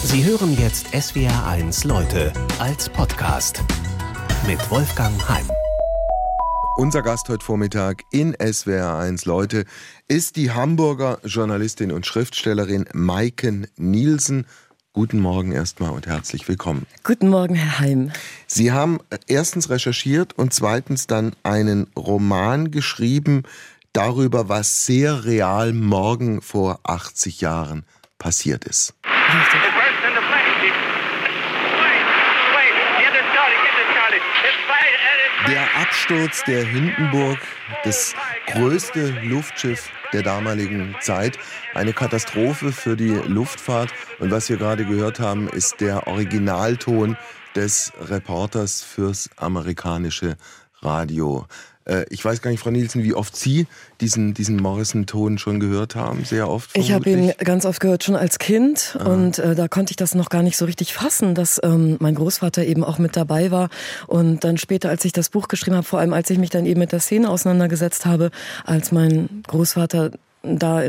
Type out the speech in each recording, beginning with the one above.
Sie hören jetzt SWR1 Leute als Podcast mit Wolfgang Heim. Unser Gast heute Vormittag in SWR1 Leute ist die Hamburger Journalistin und Schriftstellerin Maiken Nielsen. Guten Morgen erstmal und herzlich willkommen. Guten Morgen, Herr Heim. Sie haben erstens recherchiert und zweitens dann einen Roman geschrieben darüber, was sehr real morgen vor 80 Jahren passiert ist. Richtig. Der Absturz der Hindenburg, das größte Luftschiff der damaligen Zeit, eine Katastrophe für die Luftfahrt. Und was wir gerade gehört haben, ist der Originalton des Reporters fürs amerikanische Radio. Ich weiß gar nicht, Frau Nielsen, wie oft Sie diesen Morrison-Ton schon gehört haben. Sehr oft vermutlich. Ich habe ihn ganz oft gehört, schon als Kind. Und da konnte ich das noch gar nicht so richtig fassen, dass mein Großvater eben auch mit dabei war. Und dann später, als ich das Buch geschrieben habe, vor allem als ich mich dann eben mit der Szene auseinandergesetzt habe, als mein Großvater da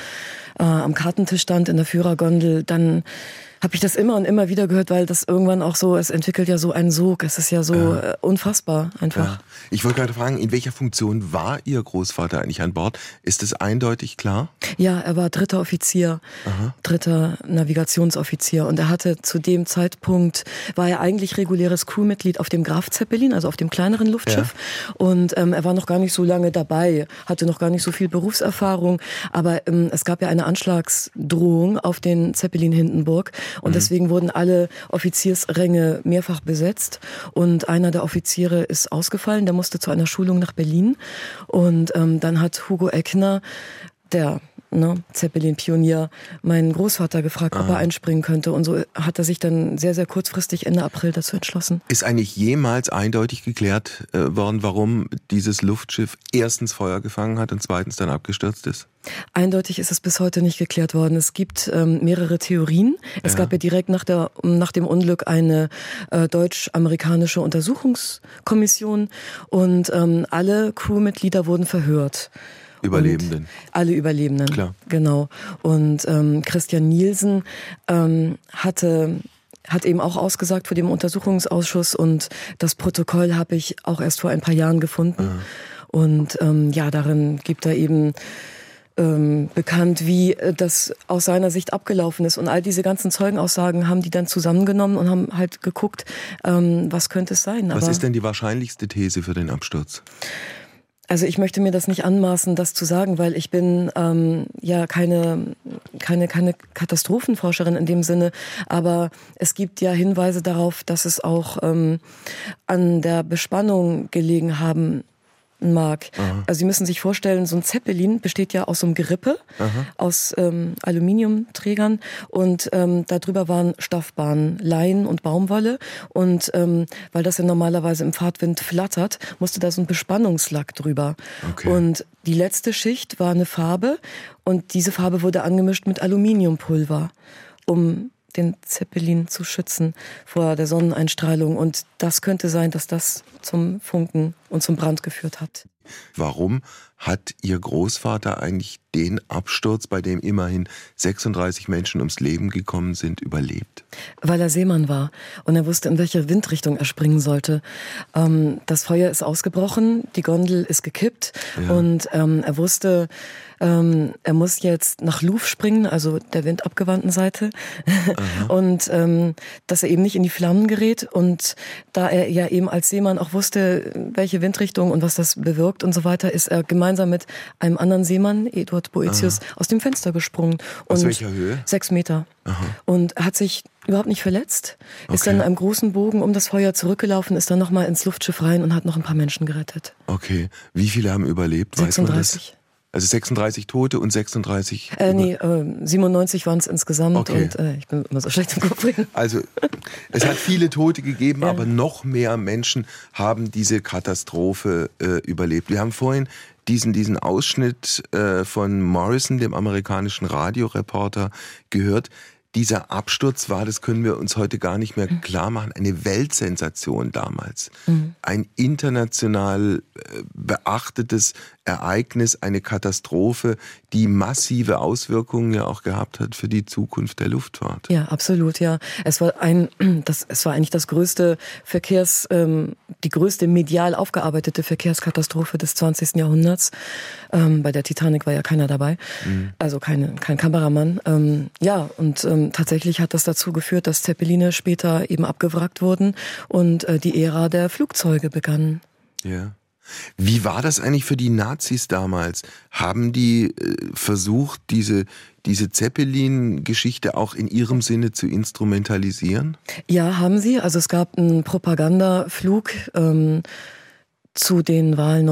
am Kartentisch stand, in der Führergondel, dann habe ich das immer und immer wieder gehört, weil das irgendwann auch so, es entwickelt ja so einen Sog, es ist ja so unfassbar einfach. Ja. Ich wollte gerade fragen, in welcher Funktion war Ihr Großvater eigentlich an Bord? Ist es eindeutig klar? Ja, er war dritter Offizier, dritter Navigationsoffizier, und er hatte zu dem Zeitpunkt, war er eigentlich reguläres Crewmitglied auf dem Graf Zeppelin, also auf dem kleineren Luftschiff, und er war noch gar nicht so lange dabei, hatte noch gar nicht so viel Berufserfahrung, aber es gab ja eine Anschlagsdrohung auf den Zeppelin Hindenburg. Und deswegen wurden alle Offiziersränge mehrfach besetzt. Und einer der Offiziere ist ausgefallen, der musste zu einer Schulung nach Berlin. Und dann hat Hugo Eckner, der Zeppelin-Pionier, meinen Großvater gefragt, ob er einspringen könnte. Und so hat er sich dann sehr, sehr kurzfristig Ende April dazu entschlossen. Ist eigentlich jemals eindeutig geklärt worden, warum dieses Luftschiff erstens Feuer gefangen hat und zweitens dann abgestürzt ist? Eindeutig ist es bis heute nicht geklärt worden. Es gibt mehrere Theorien. Es gab ja direkt nach dem Unglück eine deutsch-amerikanische Untersuchungskommission und alle Crewmitglieder wurden verhört. Überlebenden. Alle Überlebenden, klar. Genau. Und Christian Nielsen hat eben auch ausgesagt vor dem Untersuchungsausschuss, und das Protokoll habe ich auch erst vor ein paar Jahren gefunden. Und darin gibt er eben bekannt, wie das aus seiner Sicht abgelaufen ist. Und all diese ganzen Zeugenaussagen haben die dann zusammengenommen und haben halt geguckt, was könnte es sein. Was ist denn die wahrscheinlichste These für den Absturz? Also ich möchte mir das nicht anmaßen, das zu sagen, weil ich bin keine Katastrophenforscherin in dem Sinne, aber es gibt ja Hinweise darauf, dass es auch an der Bespannung gelegen haben mag. Also Sie müssen sich vorstellen, so ein Zeppelin besteht ja aus so einem Gerippe, aus Aluminiumträgern, und darüber waren Stoffbahnen, Leinen und Baumwolle, und weil das ja normalerweise im Fahrtwind flattert, musste da so ein Bespannungslack drüber. Okay. Und die letzte Schicht war eine Farbe, und diese Farbe wurde angemischt mit Aluminiumpulver, um den Zeppelin zu schützen vor der Sonneneinstrahlung. Und das könnte sein, dass das zum Funken und zum Brand geführt hat. Warum hat Ihr Großvater eigentlich den Absturz, bei dem immerhin 36 Menschen ums Leben gekommen sind, überlebt? Weil er Seemann war und er wusste, in welche Windrichtung er springen sollte. Das Feuer ist ausgebrochen, die Gondel ist gekippt, und er wusste, er muss jetzt nach Louvre springen, also der windabgewandten Seite, und dass er eben nicht in die Flammen gerät. Und da er ja eben als Seemann auch wusste, welche Windrichtung und was das bewirkt und so weiter, ist er gemeinsam mit einem anderen Seemann, Eduard Boetius, aus dem Fenster gesprungen. Aus welcher Höhe? 6 Meter. Und er hat sich überhaupt nicht verletzt, ist dann in einem großen Bogen um das Feuer zurückgelaufen, ist dann nochmal ins Luftschiff rein und hat noch ein paar Menschen gerettet. Okay. Wie viele haben überlebt? 36. Weiß man das? Also 36 Tote und 36... 97 waren es insgesamt. Okay. Und ich bin immer so schlecht im Kopf reden. Also es hat viele Tote gegeben, aber noch mehr Menschen haben diese Katastrophe überlebt. Wir haben vorhin diesen Ausschnitt von Morrison, dem amerikanischen Radioreporter, gehört. dieser Absturz war, das können wir uns heute gar nicht mehr klar machen, eine Weltsensation damals. Ein international beachtetes Ereignis, eine Katastrophe, die massive Auswirkungen ja auch gehabt hat für die Zukunft der Luftfahrt. Ja, absolut, ja. Es war eigentlich das größte die größte medial aufgearbeitete Verkehrskatastrophe des 20. Jahrhunderts. Bei der Titanic war ja keiner dabei, also kein Kameramann. Tatsächlich hat das dazu geführt, dass Zeppeline später eben abgewrackt wurden und die Ära der Flugzeuge begann. Ja. Wie war das eigentlich für die Nazis damals? Haben die versucht, diese Zeppelin-Geschichte auch in ihrem Sinne zu instrumentalisieren? Ja, haben sie. Also es gab einen Propagandaflug zu den Wahlen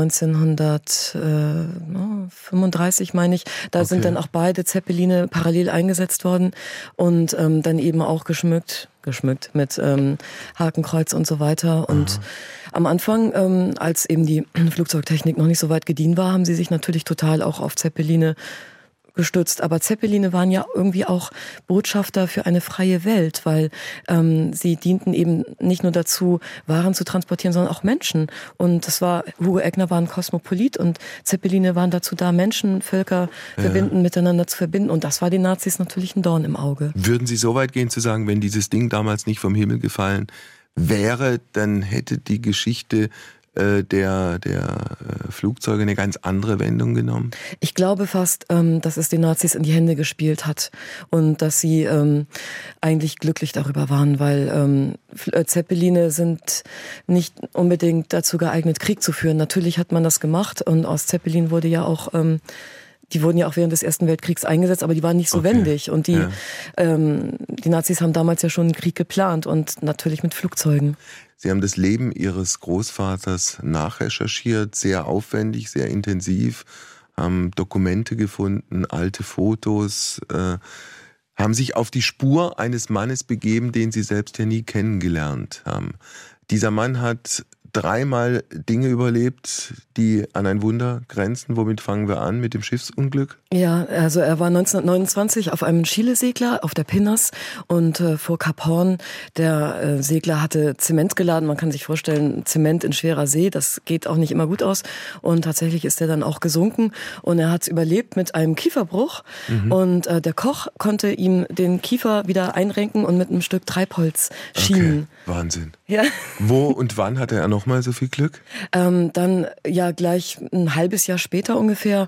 1935, meine ich. Da sind dann auch beide Zeppeline parallel eingesetzt worden und dann eben auch geschmückt mit Hakenkreuz und so weiter. Und am Anfang, als eben die Flugzeugtechnik noch nicht so weit gediehen war, haben sie sich natürlich total auch auf Zeppeline gestützt. Aber Zeppeline waren ja irgendwie auch Botschafter für eine freie Welt, weil sie dienten eben nicht nur dazu, Waren zu transportieren, sondern auch Menschen. Und Hugo Egner war ein Kosmopolit und Zeppeline waren dazu da, Menschen, Völker miteinander zu verbinden. Und das war den Nazis natürlich ein Dorn im Auge. Würden Sie so weit gehen zu sagen, wenn dieses Ding damals nicht vom Himmel gefallen wäre, dann hätte die Geschichte der Flugzeuge eine ganz andere Wendung genommen? Ich glaube fast, dass es den Nazis in die Hände gespielt hat und dass sie eigentlich glücklich darüber waren, weil Zeppeline sind nicht unbedingt dazu geeignet, Krieg zu führen. Natürlich hat man das gemacht und aus Zeppelin wurde ja auch die wurden ja auch während des Ersten Weltkriegs eingesetzt, aber die waren nicht so wendig. Und die Nazis haben damals ja schon einen Krieg geplant und natürlich mit Flugzeugen. Sie haben das Leben Ihres Großvaters nachrecherchiert, sehr aufwendig, sehr intensiv, haben Dokumente gefunden, alte Fotos, haben sich auf die Spur eines Mannes begeben, den Sie selbst ja nie kennengelernt haben. Dieser Mann hat 3-mal Dinge überlebt, die an ein Wunder grenzen. Womit fangen wir an? Mit dem Schiffsunglück? Ja, also er war 1929 auf einem Chile-Segler auf der Pinnas und vor Kap Horn. Der Segler hatte Zement geladen. Man kann sich vorstellen, Zement in schwerer See, das geht auch nicht immer gut aus. Und tatsächlich ist er dann auch gesunken und er hat es überlebt mit einem Kieferbruch. Und der Koch konnte ihm den Kiefer wieder einrenken und mit einem Stück Treibholz schienen. Okay. Wahnsinn. Ja. Wo und wann hatte er nochmal so viel Glück? Dann ja gleich ein halbes Jahr später ungefähr.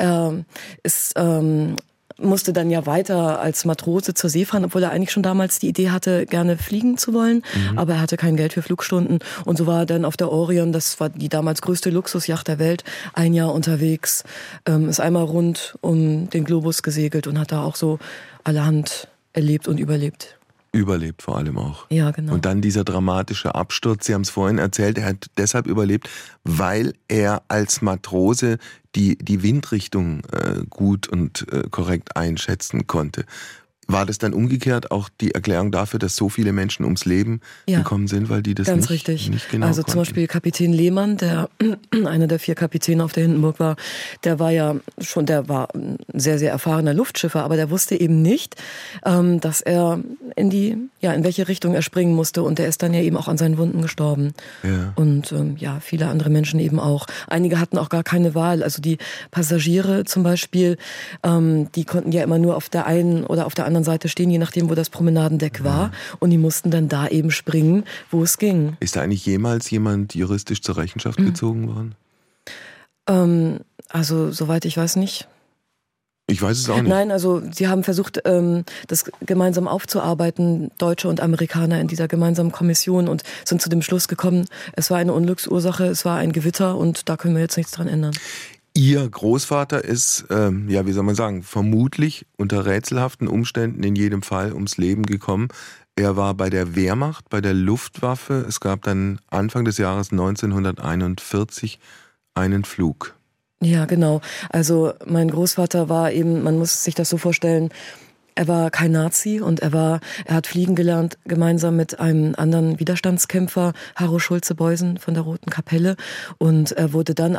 Musste dann ja weiter als Matrose zur See fahren, obwohl er eigentlich schon damals die Idee hatte, gerne fliegen zu wollen. Aber er hatte kein Geld für Flugstunden. Und so war er dann auf der Orion, das war die damals größte Luxusjacht der Welt, ein Jahr unterwegs, ist einmal rund um den Globus gesegelt und hat da auch so allerhand erlebt und überlebt. Überlebt vor allem auch. Ja, genau. Und dann dieser dramatische Absturz, Sie haben es vorhin erzählt, er hat deshalb überlebt, weil er als Matrose die Windrichtung gut und korrekt einschätzen konnte. War das dann umgekehrt auch die Erklärung dafür, dass so viele Menschen ums Leben gekommen sind, weil die das nicht genau also konnten? Zum Beispiel Kapitän Lehmann, der einer der 4 Kapitäne auf der Hindenburg war, der war ein sehr, sehr erfahrener Luftschiffer, aber der wusste eben nicht, dass er in welche Richtung er springen musste und der ist dann ja eben auch an seinen Wunden gestorben. Ja. Und viele andere Menschen eben auch. Einige hatten auch gar keine Wahl, also die Passagiere zum Beispiel, die konnten ja immer nur auf der einen oder auf der anderen Seite stehen, je nachdem, wo das Promenadendeck war. Und die mussten dann da eben springen, wo es ging. Ist da eigentlich jemals jemand juristisch zur Rechenschaft gezogen worden? Also, soweit ich weiß nicht. Ich weiß es auch nicht. Nein, also sie haben versucht, das gemeinsam aufzuarbeiten, Deutsche und Amerikaner in dieser gemeinsamen Kommission und sind zu dem Schluss gekommen, es war eine Unglücksursache, es war ein Gewitter und da können wir jetzt nichts dran ändern. Ihr Großvater ist, wie soll man sagen, vermutlich unter rätselhaften Umständen in jedem Fall ums Leben gekommen. Er war bei der Wehrmacht, bei der Luftwaffe. Es gab dann Anfang des Jahres 1941 einen Flug. Ja, genau. Also mein Großvater war eben, man muss sich das so vorstellen, er war kein Nazi und er hat fliegen gelernt, gemeinsam mit einem anderen Widerstandskämpfer, Harro Schulze-Beusen von der Roten Kapelle. Und er wurde dann aber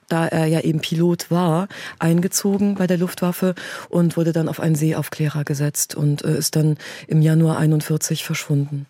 da er ja eben Pilot war, eingezogen bei der Luftwaffe und wurde dann auf einen Seeaufklärer gesetzt und ist dann im Januar 41 verschwunden.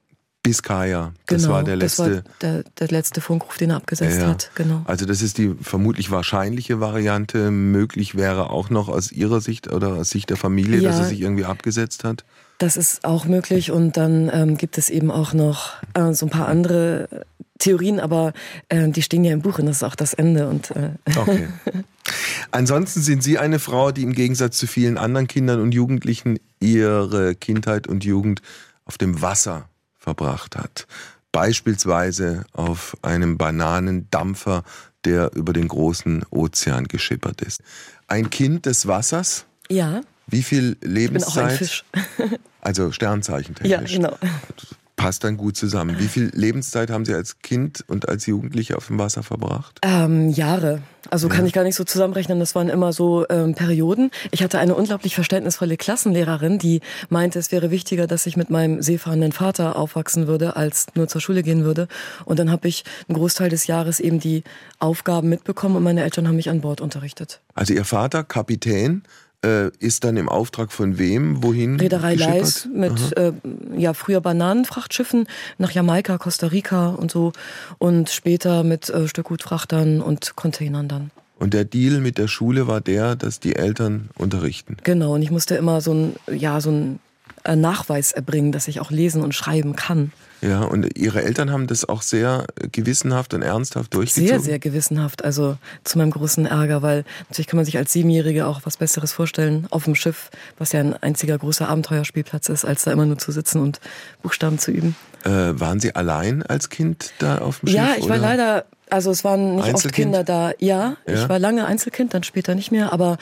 Biskaya, das genau, war der letzte. Das war der letzte Funkruf, den er abgesetzt hat. Genau. Also das ist die vermutlich wahrscheinliche Variante. Möglich wäre auch noch aus Ihrer Sicht oder aus Sicht der Familie, dass er sich irgendwie abgesetzt hat? Das ist auch möglich und dann gibt es eben auch noch so ein paar andere Theorien, aber die stehen ja im Buch und das ist auch das Ende. Okay. Ansonsten sind Sie eine Frau, die im Gegensatz zu vielen anderen Kindern und Jugendlichen ihre Kindheit und Jugend auf dem Wasser verbracht hat. Beispielsweise auf einem Bananendampfer, der über den großen Ozean geschippert ist. Ein Kind des Wassers? Ja. Wie viel Lebenszeit? Ich bin auch ein Fisch. Also Sternzeichentechnisch. Ja, genau. Passt dann gut zusammen. Wie viel Lebenszeit haben Sie als Kind und als Jugendliche auf dem Wasser verbracht? Jahre. Also kann ich gar nicht so zusammenrechnen. Das waren immer so Perioden. Ich hatte eine unglaublich verständnisvolle Klassenlehrerin, die meinte, es wäre wichtiger, dass ich mit meinem seefahrenden Vater aufwachsen würde, als nur zur Schule gehen würde. Und dann habe ich einen Großteil des Jahres eben die Aufgaben mitbekommen und meine Eltern haben mich an Bord unterrichtet. Also Ihr Vater, Kapitän, ist dann im Auftrag von wem, wohin Reederei geschippert? Leis mit früher Bananenfrachtschiffen nach Jamaika, Costa Rica und so und später mit Stückgutfrachtern und Containern dann. Und der Deal mit der Schule war der, dass die Eltern unterrichten? Genau, und ich musste immer so einen Nachweis erbringen, dass ich auch lesen und schreiben kann. Ja, und Ihre Eltern haben das auch sehr gewissenhaft und ernsthaft durchgezogen? Sehr, sehr gewissenhaft, also zu meinem großen Ärger, weil natürlich kann man sich als Siebenjährige auch was Besseres vorstellen auf dem Schiff, was ja ein einziger großer Abenteuerspielplatz ist, als da immer nur zu sitzen und Buchstaben zu üben. Waren Sie allein als Kind da auf dem Schiff? Ja, ich war leider, also es waren nicht oft Kinder da. Ja, ich war lange Einzelkind, dann später nicht mehr, aber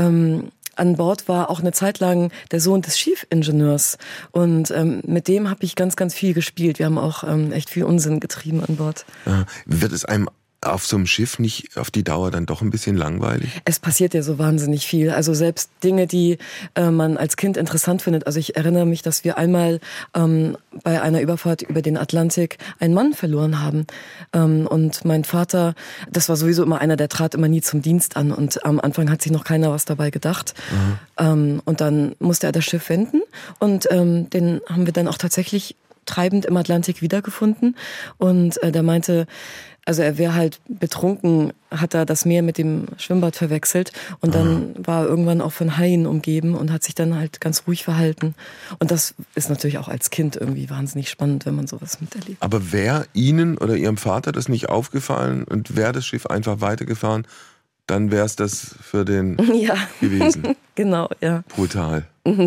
an Bord war auch eine Zeit lang der Sohn des Chief-Ingenieurs und mit dem habe ich ganz, ganz viel gespielt. Wir haben auch echt viel Unsinn getrieben an Bord. Wird es einem auf so einem Schiff nicht auf die Dauer dann doch ein bisschen langweilig? Es passiert ja so wahnsinnig viel. Also selbst Dinge, die man als Kind interessant findet. Also ich erinnere mich, dass wir einmal bei einer Überfahrt über den Atlantik einen Mann verloren haben. Und mein Vater, das war sowieso immer einer, der trat immer nie zum Dienst an. Und am Anfang hat sich noch keiner was dabei gedacht. Und dann musste er das Schiff wenden. Und den haben wir dann auch tatsächlich treibend im Atlantik wiedergefunden. Und der meinte, also er wäre halt betrunken, hat er das Meer mit dem Schwimmbad verwechselt und dann war er irgendwann auch von Haien umgeben und hat sich dann halt ganz ruhig verhalten. Und das ist natürlich auch als Kind irgendwie wahnsinnig spannend, wenn man sowas miterlebt. Aber wäre Ihnen oder Ihrem Vater das nicht aufgefallen und wäre das Schiff einfach weitergefahren, dann wäre es das für den gewesen. Genau, ja. Brutal.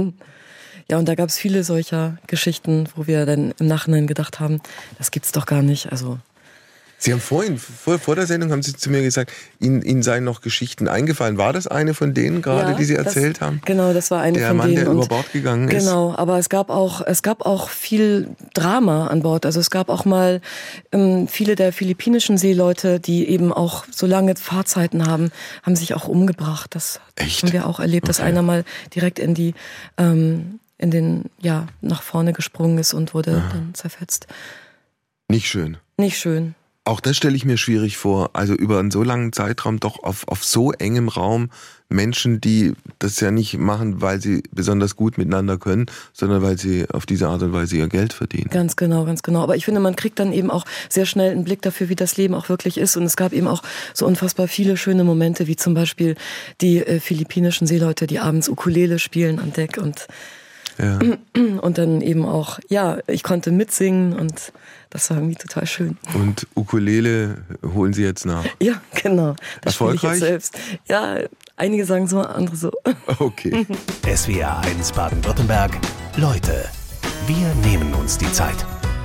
Ja, und da gab es viele solcher Geschichten, wo wir dann im Nachhinein gedacht haben, das gibt's doch gar nicht, also... Sie haben vorhin, vor der Sendung haben Sie zu mir gesagt, Ihnen seien noch Geschichten eingefallen. War das eine von denen gerade, die Sie erzählt haben? Genau, das war eine von denen. Der Mann, der über Bord gegangen ist? Genau, aber es gab auch viel Drama an Bord. Also es gab auch mal viele der philippinischen Seeleute, die eben auch so lange Fahrzeiten haben sich auch umgebracht. Das haben wir auch erlebt, dass einer mal direkt in den nach vorne gesprungen ist und wurde dann zerfetzt. Nicht schön. Nicht schön. Auch das stelle ich mir schwierig vor. Also über einen so langen Zeitraum doch auf so engem Raum Menschen, die das ja nicht machen, weil sie besonders gut miteinander können, sondern weil sie auf diese Art und Weise ihr Geld verdienen. Ganz genau, ganz genau. Aber ich finde, man kriegt dann eben auch sehr schnell einen Blick dafür, wie das Leben auch wirklich ist. Und es gab eben auch so unfassbar viele schöne Momente, wie zum Beispiel die philippinischen Seeleute, die abends Ukulele spielen an Deck und dann eben auch, ich konnte mitsingen und das war irgendwie total schön. Und Ukulele holen Sie jetzt nach? Ja, genau. Das erfolgreich? Spiele ich jetzt selbst. Ja, einige sagen so, andere so. Okay. SWR 1 Baden-Württemberg. Leute, wir nehmen uns die Zeit.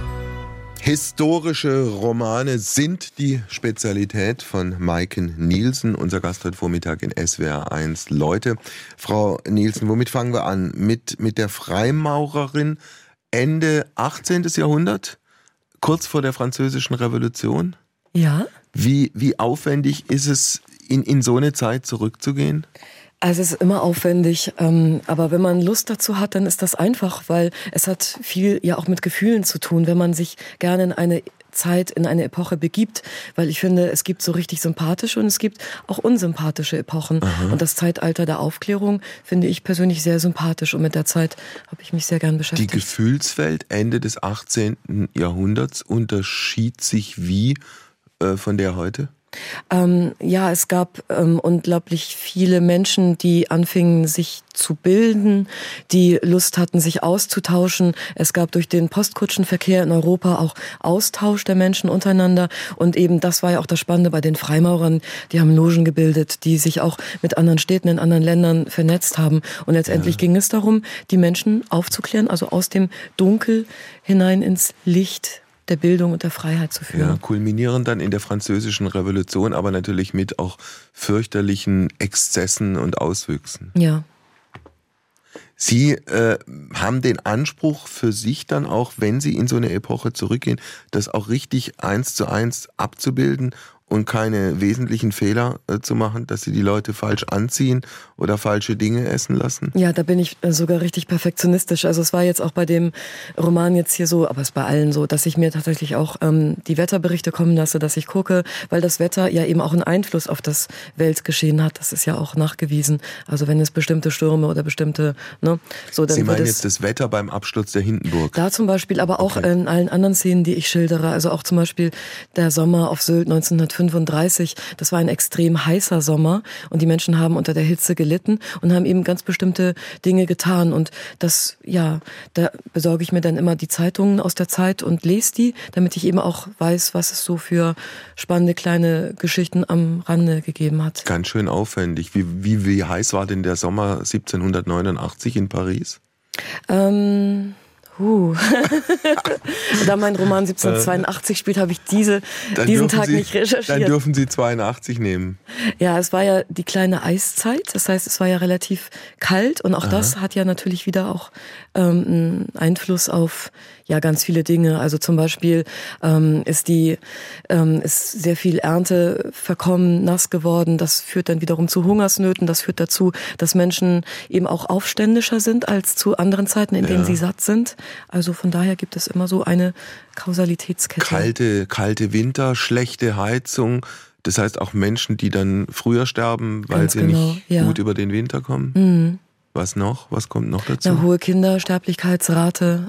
Historische Romane sind die Spezialität von Maiken Nielsen, unser Gast heute Vormittag in SWR 1 Leute. Frau Nielsen, womit fangen wir an? Mit der Freimaurerin Ende 18. Jahrhundert, kurz vor der Französischen Revolution? Ja. Wie aufwendig ist es, in so eine Zeit zurückzugehen? Also es ist immer aufwendig, aber wenn man Lust dazu hat, dann ist das einfach, weil es hat viel ja auch mit Gefühlen zu tun. Wenn man sich gerne in eine Zeit, in eine Epoche begibt, weil ich finde, es gibt so richtig sympathische und es gibt auch unsympathische Epochen. Aha. Und das Zeitalter der Aufklärung finde ich persönlich sehr sympathisch und mit der Zeit habe ich mich sehr gern beschäftigt. Die Gefühlswelt Ende des 18. Jahrhunderts unterschied sich wie von der heute? Ja, es gab unglaublich viele Menschen, die anfingen, sich zu bilden, die Lust hatten, sich auszutauschen. Es gab durch den Postkutschenverkehr in Europa auch Austausch der Menschen untereinander. Und eben das war ja auch das Spannende bei den Freimaurern. Die haben Logen gebildet, die sich auch mit anderen Städten in anderen Ländern vernetzt haben. Und letztendlich ging es darum, die Menschen aufzuklären, also aus dem Dunkel hinein ins Licht der Bildung und der Freiheit zu führen. Ja, kulminieren dann in der Französischen Revolution, aber natürlich mit auch fürchterlichen Exzessen und Auswüchsen. Ja. Sie haben den Anspruch für sich dann auch, wenn Sie in so eine Epoche zurückgehen, das auch richtig 1:1 abzubilden und keine wesentlichen Fehler zu machen, dass Sie die Leute falsch anziehen oder falsche Dinge essen lassen? Ja, da bin ich sogar richtig perfektionistisch. Also es war jetzt auch bei dem Roman jetzt hier so, aber es ist bei allen so, dass ich mir tatsächlich auch die Wetterberichte kommen lasse, dass ich gucke, weil das Wetter ja eben auch einen Einfluss auf das Weltgeschehen hat. Das ist ja auch nachgewiesen. Also wenn es bestimmte Stürme oder bestimmte, ne, so dann Sie meinen jetzt das Wetter beim Absturz der Hindenburg? Da zum Beispiel, aber auch in allen anderen Szenen, die ich schildere. Also auch zum Beispiel der Sommer auf Sylt 1935. Das war ein extrem heißer Sommer und die Menschen haben unter der Hitze gelitten und haben eben ganz bestimmte Dinge getan. Und das, ja, da besorge ich mir dann immer die Zeitungen aus der Zeit und lese die, damit ich eben auch weiß, was es so für spannende kleine Geschichten am Rande gegeben hat. Ganz schön aufwendig. Wie heiß war denn der Sommer 1789 in Paris? Da mein Roman 1782 spielt, habe ich diesen Tag nicht recherchiert. Dann dürfen Sie 82 nehmen. Ja, es war ja die kleine Eiszeit. Das heißt, es war ja relativ kalt und auch das hat ja natürlich wieder auch einen Einfluss auf ja ganz viele Dinge. Also zum Beispiel ist sehr viel Ernte verkommen, nass geworden. Das führt dann wiederum zu Hungersnöten. Das führt dazu, dass Menschen eben auch aufständischer sind als zu anderen Zeiten, in denen sie satt sind. Also von daher gibt es immer so eine Kausalitätskette. Kalte Winter, schlechte Heizung. Das heißt auch Menschen, die dann früher sterben, weil sie nicht gut über den Winter kommen. Mhm. Was noch? Was kommt noch dazu? Eine hohe Kindersterblichkeitsrate.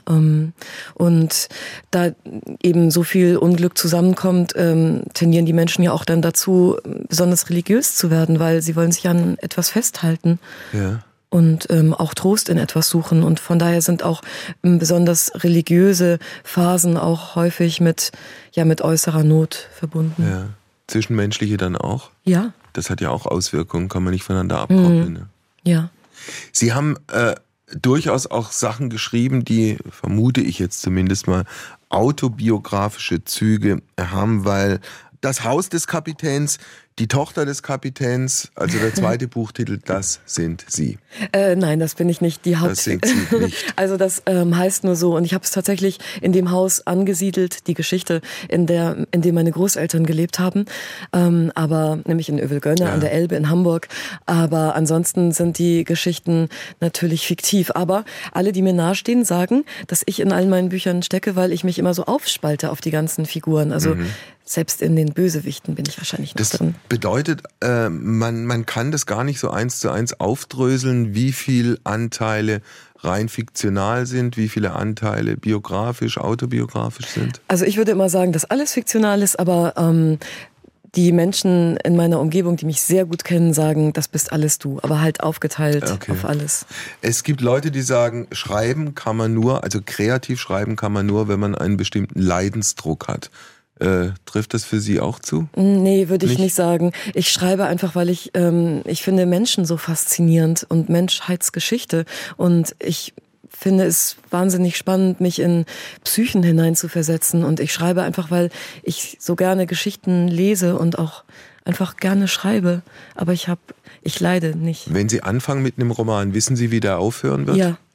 Und da eben so viel Unglück zusammenkommt, tendieren die Menschen ja auch dann dazu, besonders religiös zu werden, weil sie wollen sich an etwas festhalten. Ja. Und auch Trost in etwas suchen. Und von daher sind auch besonders religiöse Phasen auch häufig mit äußerer Not verbunden. Ja. Zwischenmenschliche dann auch? Ja. Das hat ja auch Auswirkungen, kann man nicht voneinander abkoppeln. Ne? Ja. Sie haben durchaus auch Sachen geschrieben, die, vermute ich jetzt zumindest mal, autobiografische Züge haben, weil das Haus des Kapitäns, die Tochter des Kapitäns, also der zweite Buchtitel, das sind Sie. Nein, das bin ich nicht. Das sind Sie nicht. Also das heißt nur so. Und ich habe es tatsächlich in dem Haus angesiedelt, die Geschichte, in dem meine Großeltern gelebt haben. Aber nämlich in Övelgönne an der Elbe in Hamburg. Aber ansonsten sind die Geschichten natürlich fiktiv. Aber alle, die mir nahestehen, sagen, dass ich in allen meinen Büchern stecke, weil ich mich immer so aufspalte auf die ganzen Figuren. Also selbst in den Bösewichten bin ich wahrscheinlich noch drin. Bedeutet, man kann das gar nicht so 1:1 aufdröseln, wie viel Anteile rein fiktional sind, wie viele Anteile biografisch, autobiografisch sind? Also ich würde immer sagen, dass alles fiktional ist, aber die Menschen in meiner Umgebung, die mich sehr gut kennen, sagen, das bist alles du, aber halt aufgeteilt auf alles. Es gibt Leute, die sagen, schreiben kann man nur, also kreativ schreiben kann man nur, wenn man einen bestimmten Leidensdruck hat. Trifft das für Sie auch zu? Nee, würde ich nicht sagen. Ich schreibe einfach, weil ich finde Menschen so faszinierend und Menschheitsgeschichte. Und ich finde es wahnsinnig spannend, mich in Psychen hineinzuversetzen. Und ich schreibe einfach, weil ich so gerne Geschichten lese und auch einfach gerne schreibe. Aber ich leide nicht. Wenn Sie anfangen mit einem Roman, wissen Sie, wie der aufhören wird? Ja.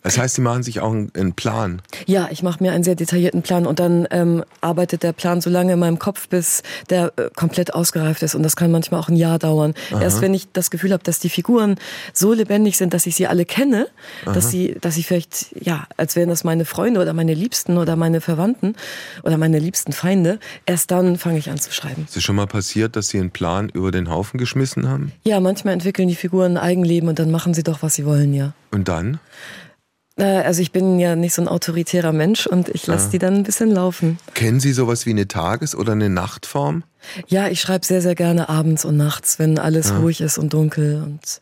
Das heißt, Sie machen sich auch einen Plan? Ja, ich mache mir einen sehr detaillierten Plan und dann arbeitet der Plan so lange in meinem Kopf, bis der komplett ausgereift ist. Und das kann manchmal auch ein Jahr dauern. Aha. Erst wenn ich das Gefühl habe, dass die Figuren so lebendig sind, dass ich sie alle kenne, dass sie vielleicht, ja, als wären das meine Freunde oder meine Liebsten oder meine Verwandten oder meine liebsten Feinde, erst dann fange ich an zu schreiben. Ist es schon mal passiert, dass Sie einen Plan über den Haufen geschmissen haben? Ja, manchmal entwickeln die Figuren ein Eigenleben und dann machen sie doch, was sie wollen, ja. Und dann? Also ich bin ja nicht so ein autoritärer Mensch und ich lasse die dann ein bisschen laufen. Kennen Sie sowas wie eine Tages- oder eine Nachtform? Ja, ich schreibe sehr, sehr gerne abends und nachts, wenn alles ruhig ist und dunkel.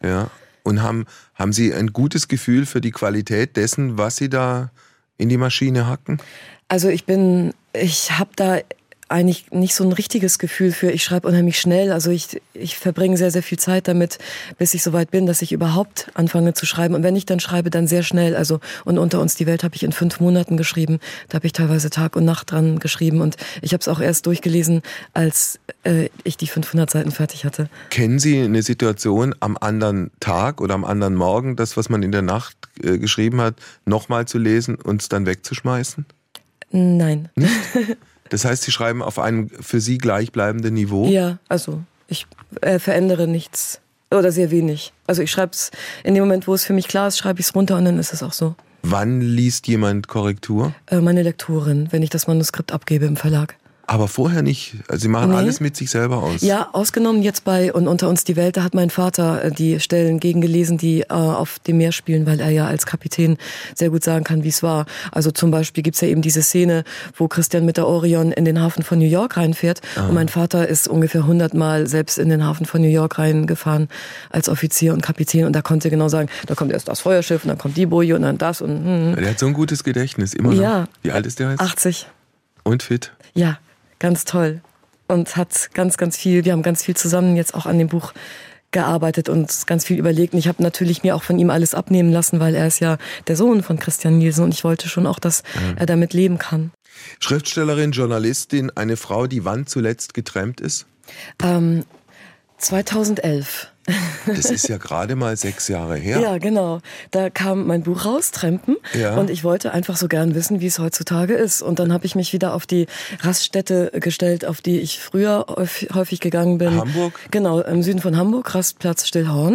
Und haben Sie ein gutes Gefühl für die Qualität dessen, was Sie da in die Maschine hacken? Also ich habe da eigentlich nicht so ein richtiges Gefühl für. Ich schreibe unheimlich schnell, also ich verbringe sehr, sehr viel Zeit damit, bis ich soweit bin, dass ich überhaupt anfange zu schreiben. Und wenn ich dann schreibe, dann sehr schnell. Also und Unter uns die Welt habe ich in 5 Monaten geschrieben. Da habe ich teilweise Tag und Nacht dran geschrieben. Und ich habe es auch erst durchgelesen, als ich die 500 Seiten fertig hatte. Kennen Sie eine Situation am anderen Tag oder am anderen Morgen, das, was man in der Nacht geschrieben hat, nochmal zu lesen und es dann wegzuschmeißen? Nein. Das heißt, Sie schreiben auf einem für Sie gleichbleibenden Niveau? Ja, also ich verändere nichts oder sehr wenig. Also ich schreibe es in dem Moment, wo es für mich klar ist, schreibe ich es runter und dann ist es auch so. Wann liest jemand Korrektur? Meine Lektorin, wenn ich das Manuskript abgebe im Verlag. Aber vorher nicht. Also Sie machen alles mit sich selber aus. Ja, ausgenommen jetzt bei und Unter uns die Welt, da hat mein Vater die Stellen gegengelesen, die auf dem Meer spielen, weil er ja als Kapitän sehr gut sagen kann, wie es war. Also zum Beispiel gibt's ja eben diese Szene, wo Christian mit der Orion in den Hafen von New York reinfährt. Und mein Vater ist ungefähr 100 Mal selbst in den Hafen von New York reingefahren als Offizier und Kapitän. Und da konnte er genau sagen, da kommt erst das Feuerschiff und dann kommt die Boje und dann das. Und Der hat so ein gutes Gedächtnis, immer noch. Ja. Wie alt ist der jetzt? 80. Und fit? Ja. Ganz toll und hat ganz, ganz viel, wir haben ganz viel zusammen jetzt auch an dem Buch gearbeitet und ganz viel überlegt. Und ich habe natürlich mir auch von ihm alles abnehmen lassen, weil er ist ja der Sohn von Christian Nielsen und ich wollte schon auch, dass er damit leben kann. Schriftstellerin, Journalistin, eine Frau, die wann zuletzt getrennt ist? 2011. Das ist ja gerade mal 6 Jahre her. Ja, genau. Da kam mein Buch raus, Trampen. Ja. Und ich wollte einfach so gern wissen, wie es heutzutage ist. Und dann habe ich mich wieder auf die Raststätte gestellt, auf die ich früher häufig gegangen bin. Hamburg? Genau, im Süden von Hamburg, Rastplatz Stillhorn.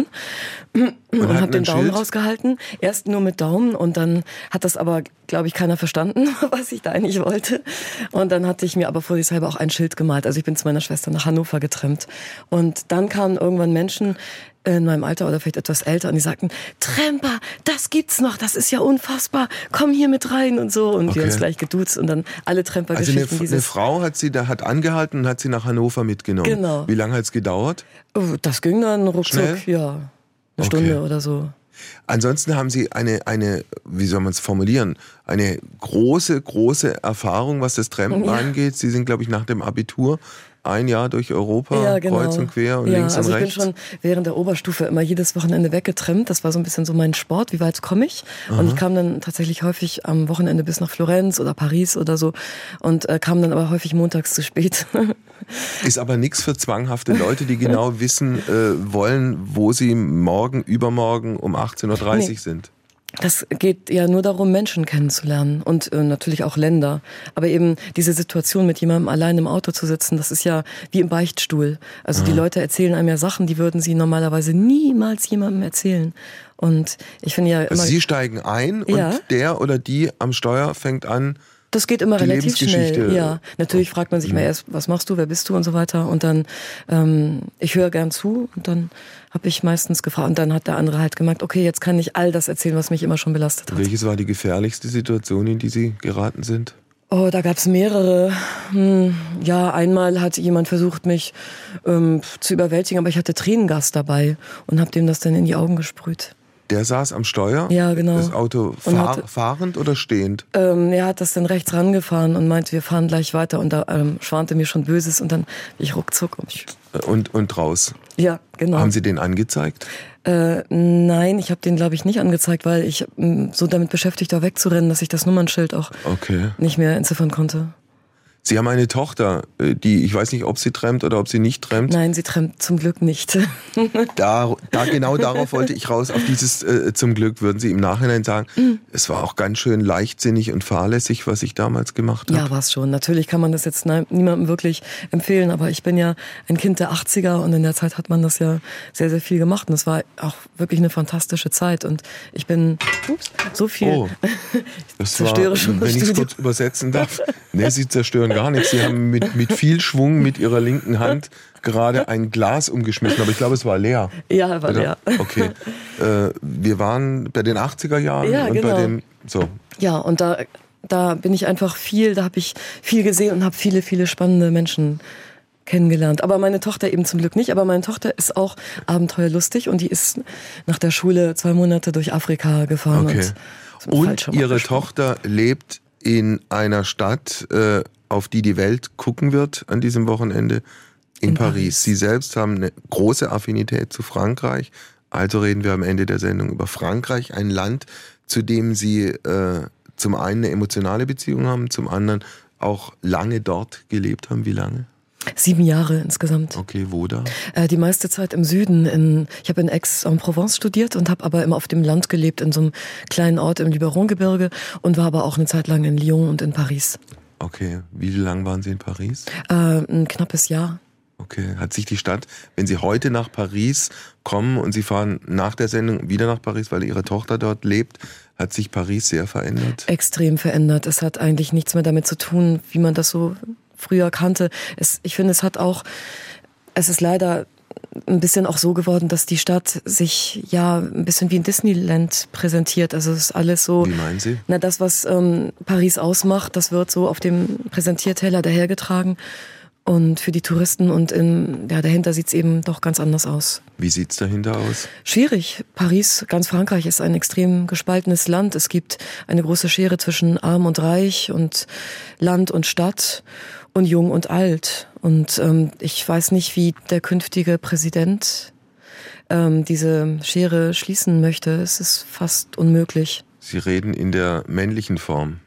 Und habe den Daumen rausgehalten. Erst nur mit Daumen und dann hat das aber, glaube ich, keiner verstanden, was ich da eigentlich wollte. Und dann hatte ich mir aber vorsichtshalber auch ein Schild gemalt. Also ich bin zu meiner Schwester nach Hannover getrennt. Und dann kamen irgendwann Menschen in meinem Alter oder vielleicht etwas älter und die sagten, Tramper, das gibt's noch, das ist ja unfassbar, komm hier mit rein und so. Und wir uns gleich geduzt und dann alle Tramper-Geschichten. Also eine Frau hat angehalten und hat sie nach Hannover mitgenommen. Genau. Wie lange hat es gedauert? Das ging dann ruckzuck, Schnell? ja. Eine Stunde oder so. Ansonsten haben Sie eine, wie soll man es formulieren, eine große, große Erfahrung, was das Trampen angeht. Sie sind, glaube ich, nach dem Abitur ein Jahr durch Europa, kreuz und quer und links und rechts. Ich bin schon während der Oberstufe immer jedes Wochenende weggetrimmt. Das war so ein bisschen so mein Sport, wie weit komme ich. Und ich kam dann tatsächlich häufig am Wochenende bis nach Florenz oder Paris oder so und kam dann aber häufig montags zu spät. Ist aber nichts für zwanghafte Leute, die genau wissen wollen, wo sie morgen, übermorgen um 18.30 Uhr sind. Das geht ja nur darum, Menschen kennenzulernen und natürlich auch Länder. Aber eben diese Situation, mit jemandem allein im Auto zu sitzen, das ist ja wie im Beichtstuhl. Also die Leute erzählen einem ja Sachen, die würden sie normalerweise niemals jemandem erzählen. Und ich finde ja immer... Also Sie steigen ein und der oder die am Steuer fängt an... Das geht immer relativ schnell. Ja, natürlich fragt man sich mal erst, was machst du, wer bist du und so weiter. Und dann, ich höre gern zu und dann habe ich meistens gefragt. Und dann hat der andere halt gemerkt, okay, jetzt kann ich all das erzählen, was mich immer schon belastet hat. Welches war die gefährlichste Situation, in die Sie geraten sind? Oh, da gab's mehrere. Ja, einmal hat jemand versucht, mich zu überwältigen, aber ich hatte Tränengas dabei und habe dem das dann in die Augen gesprüht. Der saß am Steuer? Ja, genau. Das Auto fahrend oder stehend? Er hat das dann rechts rangefahren und meinte, wir fahren gleich weiter. Und da schwante mir schon Böses und dann bin ich ruckzuck. Und raus? Ja, genau. Haben Sie den angezeigt? Nein, ich habe den, glaube ich, nicht angezeigt, weil ich so damit beschäftigt war, wegzurennen, dass ich das Nummernschild auch nicht mehr entziffern konnte. Sie haben eine Tochter, die, ich weiß nicht, ob sie trennt oder ob sie nicht trennt. Nein, sie trennt zum Glück nicht. Genau darauf wollte ich raus, auf dieses zum Glück. Würden Sie im Nachhinein sagen, es war auch ganz schön leichtsinnig und fahrlässig, was ich damals gemacht habe? Ja, war es schon. Natürlich kann man das jetzt niemandem wirklich empfehlen, aber ich bin ja ein Kind der 80er und in der Zeit hat man das ja sehr, sehr viel gemacht und es war auch wirklich eine fantastische Zeit und ich bin so viel. Oh, das zerstöre war, schon wenn ich es kurz übersetzen darf. Nee, Sie zerstören gar nichts. Sie haben mit viel Schwung mit Ihrer linken Hand gerade ein Glas umgeschmissen, aber ich glaube, es war leer. Ja, war leer. Okay. Wir waren bei den 80er Jahren ja, und genau. bei dem. So. Ja, und da bin ich einfach da habe ich viel gesehen und habe viele, viele spannende Menschen kennengelernt. Aber meine Tochter eben zum Glück nicht. Aber meine Tochter ist auch abenteuerlustig und die ist nach der Schule 2 Monate durch Afrika gefahren. Okay. Und Ihre Tochter lebt in einer Stadt, auf die Welt gucken wird an diesem Wochenende, in Paris. Sie selbst haben eine große Affinität zu Frankreich. Also reden wir am Ende der Sendung über Frankreich, ein Land, zu dem Sie zum einen eine emotionale Beziehung haben, zum anderen auch lange dort gelebt haben. Wie lange? 7 Jahre insgesamt. Okay, wo da? Die meiste Zeit im Süden. Ich habe in Aix-en-Provence studiert und habe aber immer auf dem Land gelebt, in so einem kleinen Ort im Luberon-Gebirge und war aber auch eine Zeit lang in Lyon und in Paris. Okay, wie lange waren Sie in Paris? Ein knappes Jahr. Okay, hat sich die Stadt, wenn Sie heute nach Paris kommen und Sie fahren nach der Sendung wieder nach Paris, weil Ihre Tochter dort lebt, hat sich Paris sehr verändert? Extrem verändert. Es hat eigentlich nichts mehr damit zu tun, wie man das so früher kannte. Ich finde, es ist leider ein bisschen auch so geworden, dass die Stadt sich ja ein bisschen wie ein Disneyland präsentiert. Also es ist alles so. Wie meinen Sie? Das, was Paris ausmacht, das wird so auf dem Präsentierteller dahergetragen. Und für die Touristen und dahinter sieht es eben doch ganz anders aus. Wie sieht es dahinter aus? Schwierig. Paris, ganz Frankreich ist ein extrem gespaltenes Land. Es gibt eine große Schere zwischen Arm und Reich und Land und Stadt und Jung und Alt. Und ich weiß nicht, wie der künftige Präsident diese Schere schließen möchte. Es ist fast unmöglich. Sie reden in der männlichen Form?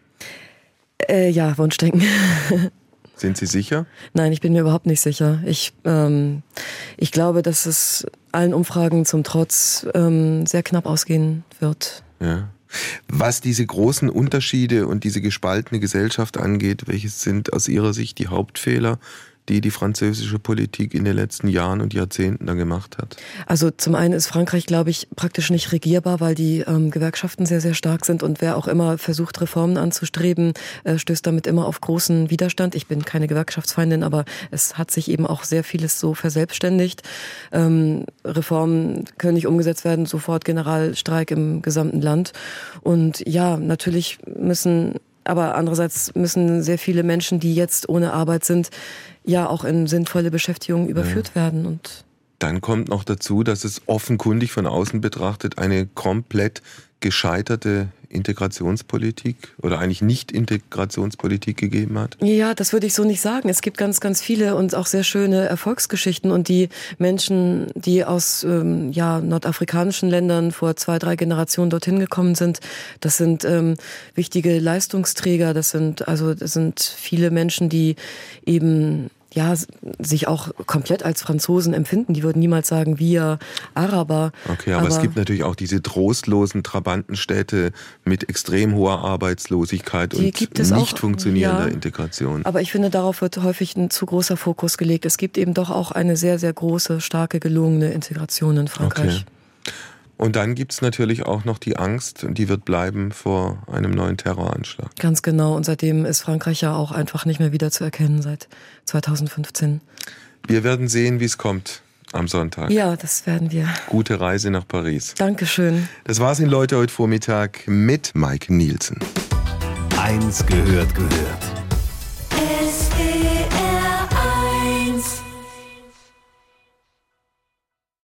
Ja, Wunschdenken. Sind Sie sicher? Nein, ich bin mir überhaupt nicht sicher. Ich glaube, dass es allen Umfragen zum Trotz sehr knapp ausgehen wird. Ja. Was diese großen Unterschiede und diese gespaltene Gesellschaft angeht, welches sind aus Ihrer Sicht die Hauptfehler, die die französische Politik in den letzten Jahren und Jahrzehnten da gemacht hat? Also zum einen ist Frankreich, glaube ich, praktisch nicht regierbar, weil die Gewerkschaften sehr, sehr stark sind und wer auch immer versucht, Reformen anzustreben, stößt damit immer auf großen Widerstand. Ich bin keine Gewerkschaftsfeindin, aber es hat sich eben auch sehr vieles so verselbstständigt. Reformen können nicht umgesetzt werden, sofort Generalstreik im gesamten Land. Und ja, natürlich aber andererseits müssen sehr viele Menschen, die jetzt ohne Arbeit sind, ja auch in sinnvolle Beschäftigung überführt werden. Und dann kommt noch dazu, dass es offenkundig von außen betrachtet eine komplett gescheiterte Integrationspolitik oder eigentlich Nicht-Integrationspolitik gegeben hat? Ja, das würde ich so nicht sagen. Es gibt ganz, ganz viele und auch sehr schöne Erfolgsgeschichten und die Menschen, die aus nordafrikanischen Ländern vor 2, 3 Generationen dorthin gekommen sind, das sind wichtige Leistungsträger. Das sind viele Menschen, die eben sich auch komplett als Franzosen empfinden. Die würden niemals sagen, wir Araber. Okay, aber es gibt natürlich auch diese trostlosen Trabantenstädte mit extrem hoher Arbeitslosigkeit und nicht funktionierender Integration. Aber ich finde, darauf wird häufig ein zu großer Fokus gelegt. Es gibt eben doch auch eine sehr, sehr große, starke, gelungene Integration in Frankreich. Okay. Und dann gibt es natürlich auch noch die Angst, und die wird bleiben vor einem neuen Terroranschlag. Ganz genau. Und seitdem ist Frankreich ja auch einfach nicht mehr wieder zu erkennen, seit 2015. Wir werden sehen, wie es kommt am Sonntag. Ja, das werden wir. Gute Reise nach Paris. Dankeschön. Das war's in Leute heute Vormittag mit Maike Nielsen. 1 gehört.